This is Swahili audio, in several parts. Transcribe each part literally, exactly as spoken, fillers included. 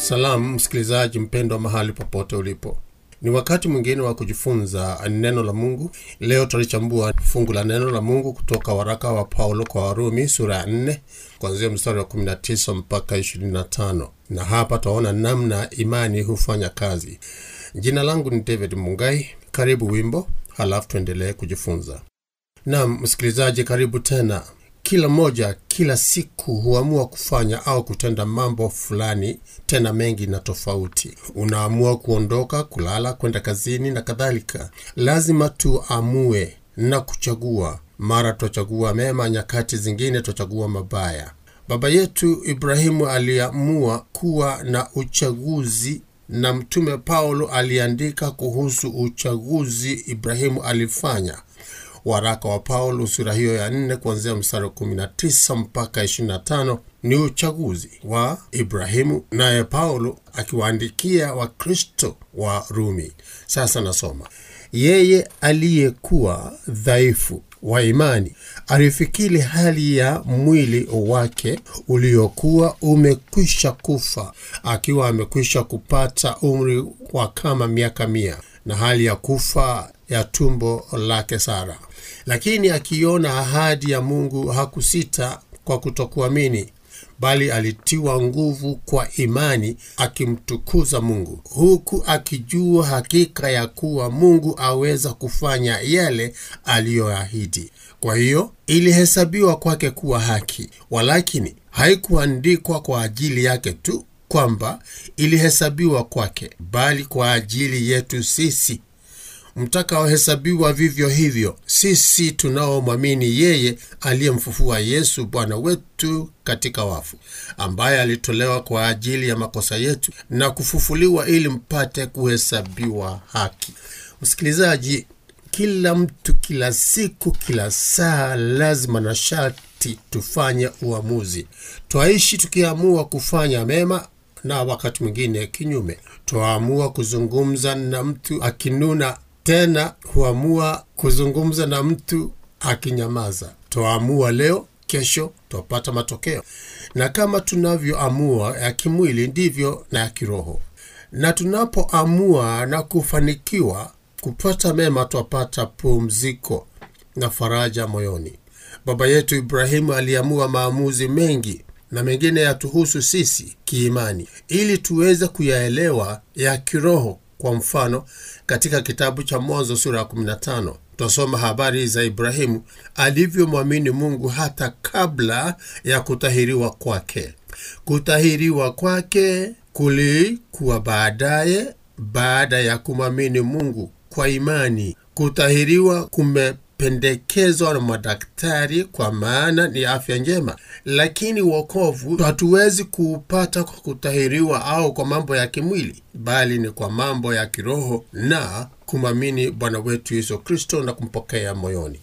Salamu msikilizaji mpendwa mahali popote ulipo. Ni wakati mwingine wa kujifunza neno la Mungu. Leo tutachambua fungu la neno la Mungu kutoka waraka wa Paulo kwa Warumi sura ya nne kuanzia mstari wa kumi na tisa mpaka ishirini na tano. Na hapa tutaona namna imani hufanya kazi. Jina langu ni David Mungai. Karibu wimbo, halafu tuendelee kujifunza. Naam msikilizaji, karibu tena. Kila moja kila siku huamua kufanya au kutenda mambo fulani, tena mengi na tofauti. Unaamua kuondoka, kulala, kwenda kazini na kadhalika. Lazima tuamue na kuchagua. Mara tuchagua mema, nyakati zingine tuchagua mabaya. Baba yetu Ibrahimu aliamua kuwa na uchaguzi, na mtume Paulo aliandika kuhusu uchaguzi Ibrahimu alifanya. Waraka wa Paulo sura hiyo ya nne kuanzia mstari wa kumi na tisa mpaka ishirini na tano ni uchaguzi wa Ibrahimu, naye Paulo akiwaandikia Wakristo wa Rumi. Sasa nasoma. Yeye aliyekuwa dhaifu wa imani alifikiri hali ya mwili wake uliokuwa umekwisha kufa, akiwa amekwisha kupata umri wa kama miaka mia, na hali ya kufa ya tumbo lake Sara. Lakini akiona ahadi ya Mungu hakusita kwa kutokuamini, bali alitiwa nguvu kwa imani, akimtukuza Mungu, huku akijua hakika ya kuwa Mungu aweza kufanya yale aliyoahidi. Kwa hiyo ilihesabiwa kwake kuwa haki, walakini haikuandikwa kwa ajili yake tu kwamba ilihesabiwa kwake, bali kwa ajili yetu sisi, mtakaohesabiwa vivyo hivyo sisi tunaomwamini yeye aliyemfufua Yesu Bwana wetu katika wafu, ambaye alitolewa kwa ajili ya makosa yetu na kufufuliwa ili mpate kuhesabiwa haki. Msikilizaji, kila mtu, kila siku, kila saa, lazima na sharti tufanye uamuzi. Twaishi tukiamua kufanya mema na wakati mwingine kinyume. Tuamua kuzungumza na mtu akinuna, tena huamua kuzungumza na mtu akinyamaza. Tuamua leo, kesho tupata matokeo. Na kama tunavyoamua ya kimwili, ndivyo na ya kiroho. Na tunapoamua na kufanikiwa kupata mema, tupata pumziko na faraja moyoni. Baba yetu Ibrahimu aliamua maamuzi mengi, na mengine yatuhusu sisi kiimani, ili tuweze kuyaelewa ya kiroho. Kwa mfano, katika kitabu cha Mwanzo sura ya kumi na tano tutasoma habari za Ibrahimu alivyomwamini Mungu hata kabla ya kutahiriwa kwake. Kutahiriwa kwake kulikuwa baadaye, baada ya kumwamini Mungu kwa imani. Kutahiriwa kumependekezwa na madaktari kwa maana ni afya njema, lakini wokovu hatuwezi kuupata kwa kutahiriwa au kwa mambo ya kimwili, bali ni kwa mambo ya kiroho na kumwamini Bwana wetu Yesu Kristo na kumpokea moyoni.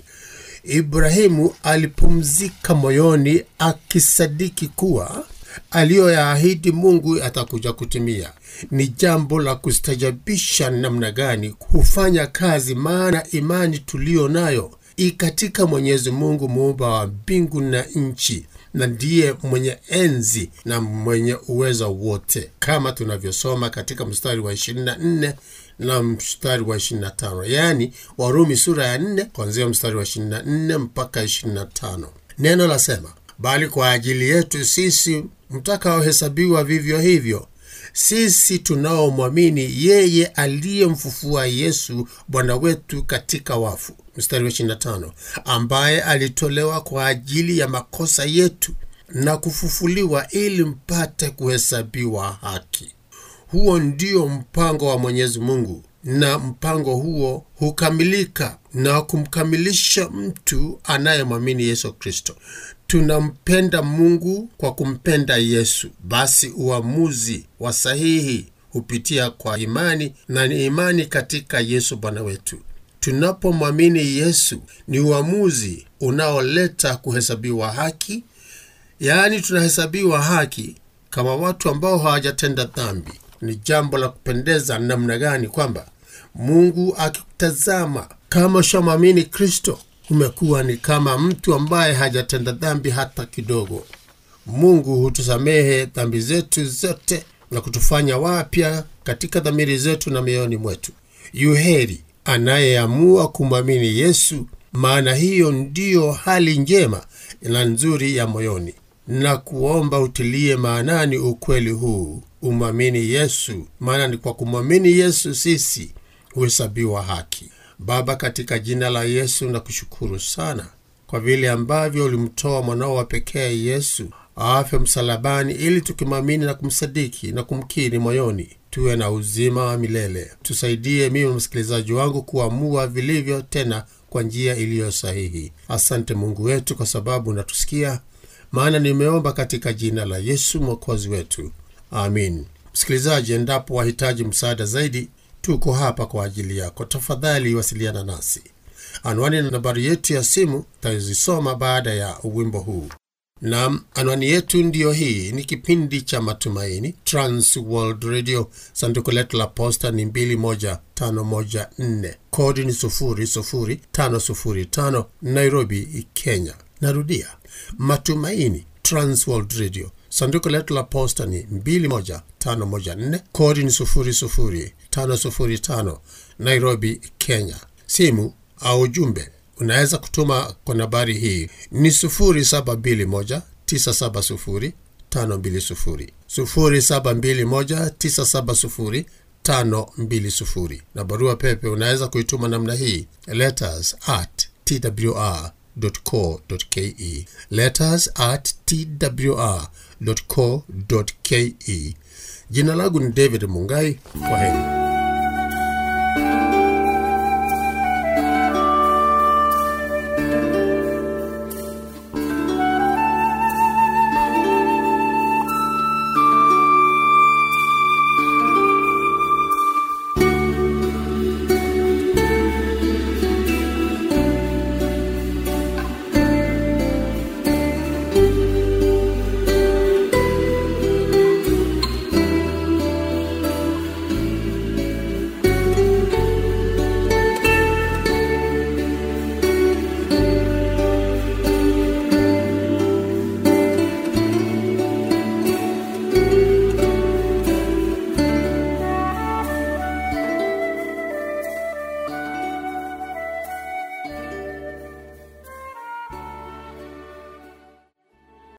Ibrahimu alipumzika moyoni, akisadiki kuwa aliyoyaahidi Mungu atakuja kutimia. Ni jambo la kustajabisha namna gani hufanya kazi, maana imani tulio nayo ikatika Mwenyezi Mungu, muumba wa mbingu na nchi, na ndiye mwenye enzi na mwenye uwezo wote, kama tunavyosoma katika mstari wa ishirini na nne na mstari wa ishirini na tano, yani Warumi sura ya nne kuanzia mstari wa ishirini na nne mpaka ishirini na tano. Neno lasema, bali kwa ajili yetu sisi mtakaohesabiwa vivyo hivyo sisi tunaomwamini yeye aliyemfufua Yesu Bwana wetu katika wafu. Mstari wa ishirini na tano, ambaye alitolewa kwa ajili ya makosa yetu na kufufuliwa ili mpate kuhesabiwa haki. Huo ndio mpango wa Mwenyezi Mungu, na mpango huo hukamilika na kumkamilisha mtu anayemwamini Yesu Kristo. Tunampenda Mungu kwa kumpenda Yesu. Basi uamuzi wa sahihi hupitia kwa imani, na ni imani katika Yesu Bwana wetu. Tunapomwamini Yesu ni uamuzi unaoleta kuhesabiwa haki, yaani tunahesabiwa haki kama watu ambao hawajatenda dhambi. Ni jambo la kupendeza namna gani kwamba Mungu akitazama kama shamwamini Kristo, umekuwa ni kama mtu ambaye hajatenda dhambi hata kidogo. Mungu hutusamehe dhambi zetu zote na kutufanya wapya katika dhamiri zetu na mioyoni mwetu. Yuheri anayeamua kumwamini Yesu, maana hiyo ndiyo hali njema na nzuri ya moyoni. Na kuomba utilie maanani ukweli huu, umwamini Yesu, maana ni kwa kumwamini Yesu sisi huhesabiwa haki. Baba, katika jina la Yesu na kushukuru sana kwa vile ambavyo ulimtoa mwanao wa pekee Yesu afe msalabani, ili tukimwamini na kumsadiki na kumkiri moyoni tuwe na uzima wa milele. Tusaidie mimi msikilizaji wangu kuamua vilivyo, tena kwa njia iliyo sahihi. Asante Mungu wetu kwa sababu unatusikia, maana nimeomba katika jina la Yesu mwokozi wetu. Amin. Msikilizaji, endapo wahitaji msaada zaidi, tuko hapa kwa ajili yako. Tafadhali wasiliana nasi. Anwani na nambari yetu ya simu tutazisoma baada ya wimbo huu. Naam, anwani yetu ndiyo hii. Ni kipindi cha Matumaini, Trans World Radio. Sanduku letu la posta ni mbili moja tano moja nne, kodi ni sufuri sufuri tano sufuri tano, Nairobi, Kenya. Narudia, Matumaini, Trans World Radio. Sanduku letu la posta ni mbili moja tano moja nne, kodi ni sufuri sufuri tano sufuri tano, Nairobi, Kenya. Simu au ujumbe unaweza kutuma kwa nambari hii ni sufuri saba mbili moja tisa saba sufuri tano mbili sufuri, sufuri saba mbili moja tisa saba sufuri tano mbili sufuri. Na barua pepe unaweza kuituma namna hii: letters at t w r dot co dot ke, letters at t w r dot co dot ke. Jina langu ni David Mungai. Kwaheri.